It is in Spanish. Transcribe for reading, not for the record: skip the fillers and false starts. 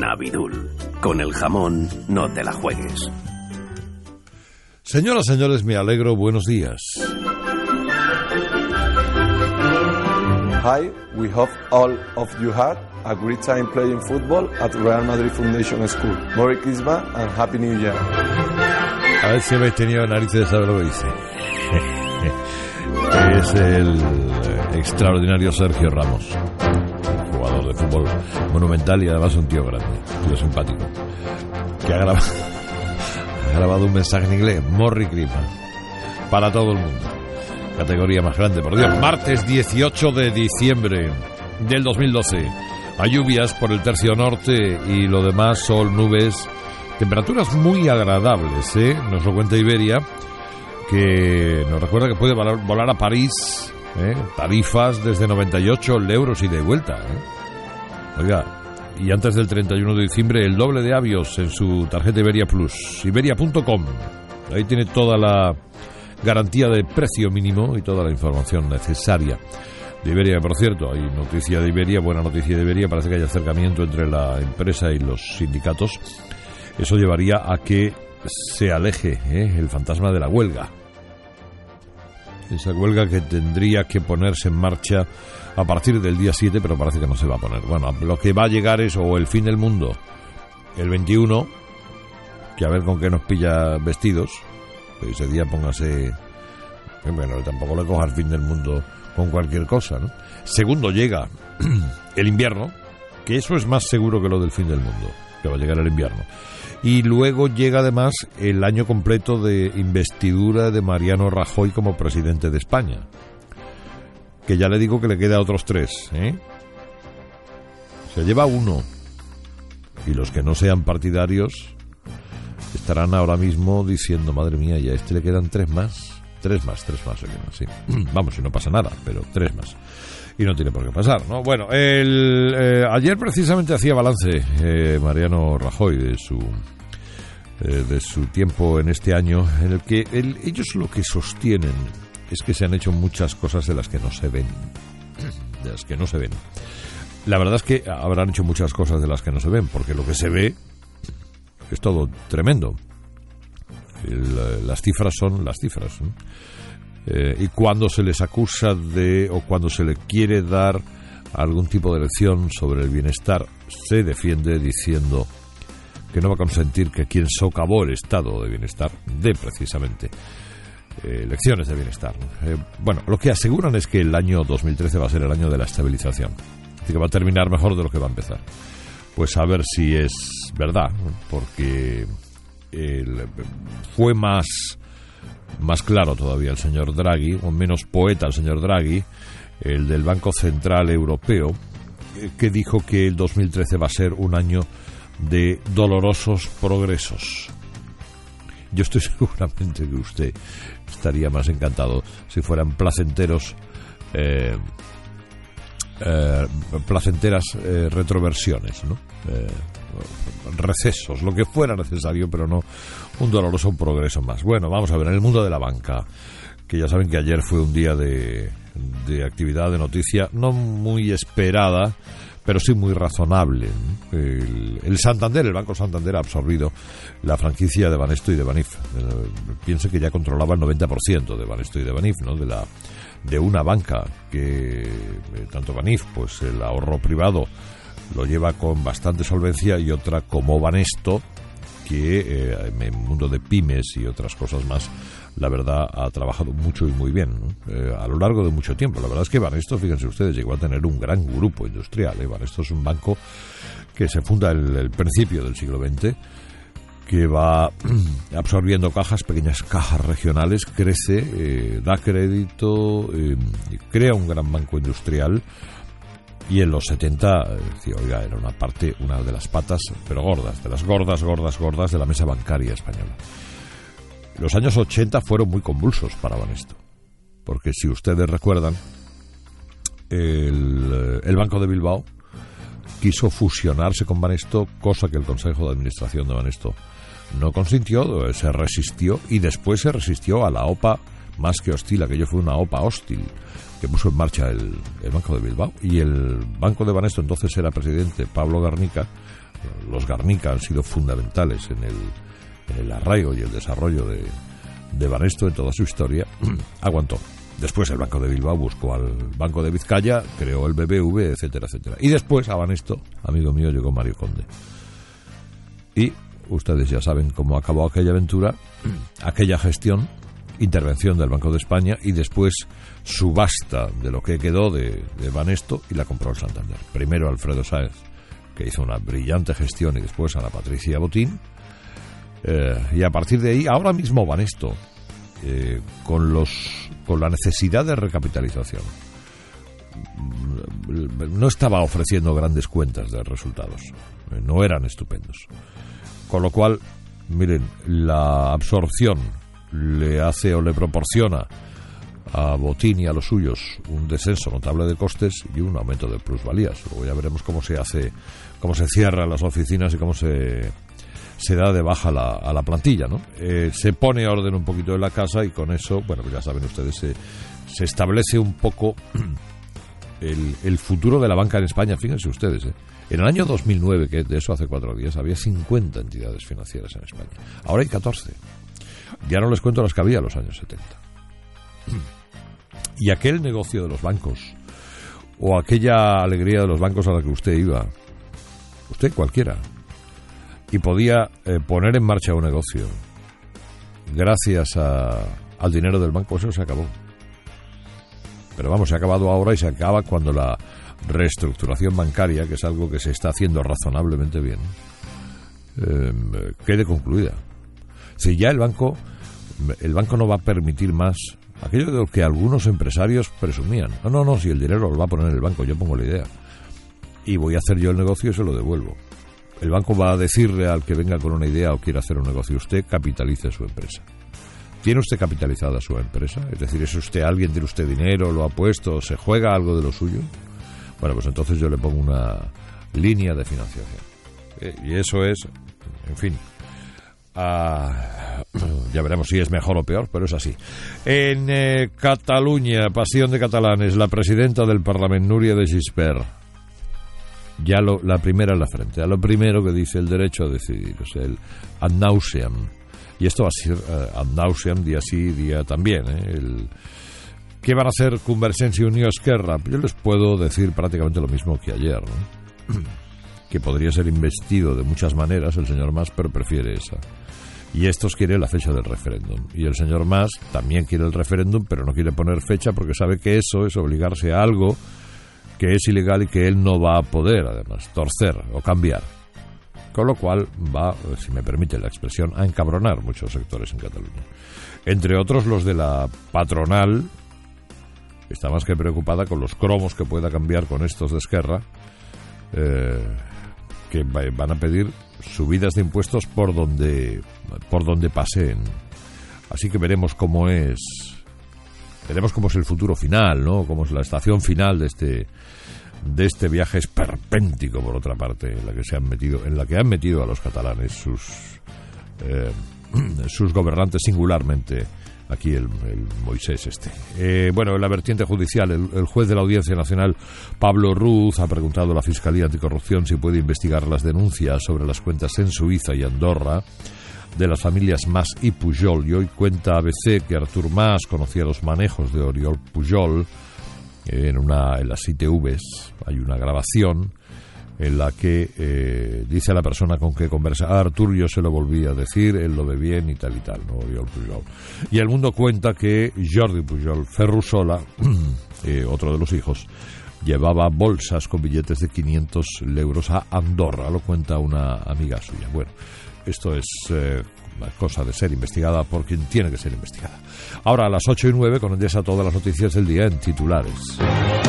Abidul. Con el jamón no te la juegues. Señoras, señores, me alegro. Buenos días. Hi, we hope all of you had a great time playing football at Real Madrid Foundation School. Merry Christmas and Happy New Year. A ver si habéis tenido narices de saber lo que dice. Es el extraordinario Sergio Ramos, jugador de fútbol monumental y además un tío grande, un tío simpático, que ha grabado un mensaje en inglés, Merry Christmas, para todo el mundo. Categoría más grande, por Dios. Martes 18 de diciembre del 2012. Hay lluvias por el tercio norte y lo demás sol, nubes, temperaturas muy agradables, ¿eh? Nos lo cuenta Iberia, que nos recuerda que puede volar a París, tarifas desde 98 euros ida y vuelta, ¿eh? Oiga, y antes del 31 de diciembre el doble de avios en su tarjeta Iberia Plus, iberia.com. Ahí tiene toda la garantía de precio mínimo y toda la información necesaria de Iberia. Por cierto, hay noticia de Iberia, buena noticia de Iberia, parece que hay acercamiento entre la empresa y los sindicatos. Eso llevaría a que se aleje el fantasma de la huelga. Esa huelga que tendría que ponerse en marcha a partir del día 7, pero parece que no se va a poner. Bueno, lo que va a llegar es o el fin del mundo el 21, que a ver con qué nos pilla vestidos. Ese día póngase... Bueno, tampoco le coja el fin del mundo con cualquier cosa, ¿no? Segundo, llega el invierno, que eso es más seguro que lo del fin del mundo, que va a llegar el invierno. Y luego llega además el año completo de investidura de Mariano Rajoy como presidente de España, que ya le digo que le queda otros 3, ¿eh? Se lleva 1, y los que no sean partidarios estarán ahora mismo diciendo, madre mía, ya a este le quedan 3 más le quedan, sí. Vamos, si no pasa nada, pero 3 más. Y no tiene por qué pasar, ¿no? Bueno, ayer precisamente hacía balance Mariano Rajoy de su tiempo en este año, en el que ellos lo que sostienen es que se han hecho muchas cosas de las que no se ven. La verdad es que habrán hecho muchas cosas de las que no se ven, porque lo que se ve es todo tremendo. Las cifras son las cifras, ¿no? Y cuando se les acusa o cuando se le quiere dar algún tipo de lección sobre el bienestar, se defiende diciendo que no va a consentir que quien socavó el estado de bienestar dé precisamente lecciones de bienestar. Bueno, lo que aseguran es que el año 2013 va a ser el año de la estabilización, así que va a terminar mejor de lo que va a empezar. Pues a ver si es verdad, porque fue más claro todavía el señor Draghi, o menos poeta el señor Draghi, el del Banco Central Europeo, que dijo que el 2013 va a ser un año de dolorosos progresos. Yo estoy seguramente que usted estaría más encantado si fueran placenteras retroversiones, ¿no? Recesos, lo que fuera necesario, pero no un doloroso progreso más. Bueno, vamos a ver, en el mundo de la banca, que ya saben que ayer fue un día de actividad, de noticia, no muy esperada, pero sí muy razonable. El Santander, el Banco Santander ha absorbido la franquicia de Banesto y de Banif. Piense que ya controlaba el 90% de Banesto y de Banif, ¿no? De una banca que, tanto Banif, pues el ahorro privado lo lleva con bastante solvencia, y otra como Banesto, que en el mundo de pymes y otras cosas más, la verdad, ha trabajado mucho y muy bien, ¿no? A lo largo de mucho tiempo. La verdad es que Banesto, fíjense ustedes, llegó a tener un gran grupo industrial, ¿eh? Banesto es un banco que se funda en el principio del siglo XX, que va absorbiendo pequeñas cajas regionales, crece, da crédito, crea un gran banco industrial. Y en los 70, oiga, era una de las patas, pero gordas, de las gordas de la mesa bancaria española. Los años 80 fueron muy convulsos para Banesto, porque si ustedes recuerdan, el Banco de Bilbao quiso fusionarse con Banesto, cosa que el Consejo de Administración de Banesto no consintió, se resistió, y después se resistió a la OPA más que hostil. Aquello fue una OPA hostil que puso en marcha el Banco de Bilbao, y el Banco de Banesto, entonces era presidente Pablo Garnica, Los Garnica han sido fundamentales en el arraigo y el desarrollo de Banesto en toda su historia. Aguantó. Después el Banco de Bilbao buscó al Banco de Vizcaya, creó el BBV, etcétera, etcétera. Y después a Banesto, amigo mío, llegó Mario Conde. Y ustedes ya saben cómo acabó aquella aventura, aquella gestión, intervención del Banco de España y después subasta de lo que quedó de Banesto y la compró el Santander. Primero Alfredo Sáez, que hizo una brillante gestión, y después Ana Patricia Botín. Y a partir de ahí, ahora mismo Banesto, con la necesidad de recapitalización, no estaba ofreciendo grandes cuentas de resultados, no eran estupendos, con lo cual, miren, la absorción le hace o le proporciona a Botín y a los suyos un descenso notable de costes y un aumento de plusvalías. Luego ya veremos cómo se hace, cómo se cierran las oficinas y cómo se da de baja a la plantilla, ¿no? Se pone orden un poquito en la casa y con eso, bueno, pues ya saben ustedes, se establece un poco el futuro de la banca en España. Fíjense ustedes, en el año 2009, que de eso hace 4 días, había 50 entidades financieras en España. Ahora hay 14. Ya no les cuento las que había en los años 70. Y aquel negocio de los bancos, o aquella alegría de los bancos a la que usted iba, usted cualquiera, y podía poner en marcha un negocio gracias al dinero del banco, eso se acabó. Pero vamos, se ha acabado ahora y se acaba cuando la reestructuración bancaria, que es algo que se está haciendo razonablemente bien, quede concluida. Si ya el banco no va a permitir más aquello de lo que algunos empresarios presumían. No, si el dinero lo va a poner en el banco, yo pongo la idea y voy a hacer yo el negocio y se lo devuelvo. El banco va a decirle al que venga con una idea o quiera hacer un negocio: usted capitalice su empresa. ¿Tiene usted capitalizada su empresa? Es decir, ¿es usted alguien, tiene usted dinero, lo ha puesto, se juega algo de lo suyo? Bueno, pues entonces yo le pongo una línea de financiación. Y eso es, en fin, ya veremos si es mejor o peor, pero es así. En Cataluña, pasión de catalanes, la presidenta del Parlamento, Núria de Gispert, ya la primera en la frente, a lo primero que dice: el derecho a decidir, o sea, el ad nauseam. Y esto va a ser ad nauseam día sí, día también. ¿Qué van a hacer Convergencia y Unió Esquerra? Yo les puedo decir prácticamente lo mismo que ayer, ¿no? Que podría ser investido de muchas maneras el señor Mas, pero prefiere esa. Y estos quieren la fecha del referéndum. Y el señor Mas también quiere el referéndum, pero no quiere poner fecha porque sabe que eso es obligarse a algo que es ilegal y que él no va a poder, además, torcer o cambiar. Con lo cual va, si me permite la expresión, a encabronar muchos sectores en Cataluña. Entre otros los de la patronal, que está más que preocupada con los cromos que pueda cambiar con estos de Esquerra, que van a pedir subidas de impuestos por donde paseen. Así que veremos cómo es el futuro final, ¿no? Cómo es la estación final de este viaje esperpéntico, por otra parte, en la que han metido a los catalanes sus gobernantes, singularmente aquí el Moisés bueno, en la vertiente judicial, el juez de la Audiencia Nacional, Pablo Ruz, ha preguntado a la Fiscalía Anticorrupción si puede investigar las denuncias sobre las cuentas en Suiza y Andorra de las familias Mas y Pujol. Y hoy cuenta ABC que Artur Mas conocía los manejos de Oriol Pujol. En las ITVs hay una grabación en la que dice a la persona con que conversa: Artur, yo se lo volví a decir, él lo ve bien y tal, ¿no? Oriol Pujol. Y El Mundo cuenta que Jordi Pujol Ferrusola, otro de los hijos, llevaba bolsas con billetes de 500 euros a Andorra, lo cuenta una amiga suya. Bueno, esto es cosa de ser investigada por quien tiene que ser investigada. Ahora a las 8:09 con Endesa, todas las noticias del día en titulares.